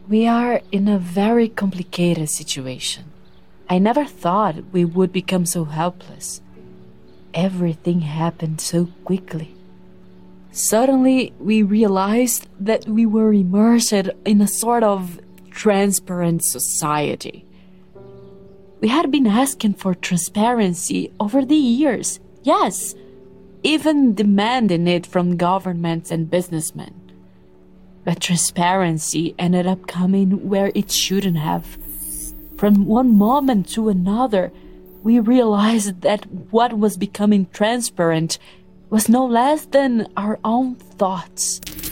We are in a very complicated situation. I never thought we would become so helpless. Everything happened so quickly. Suddenly, we realized that we were immersed in a sort of transparent society. We had been asking for transparency over the years, yes, even demanding it from governments and businessmen. But transparency ended up coming where it shouldn't have. From one moment to another, we realized that what was becoming transparent was no less than our own thoughts.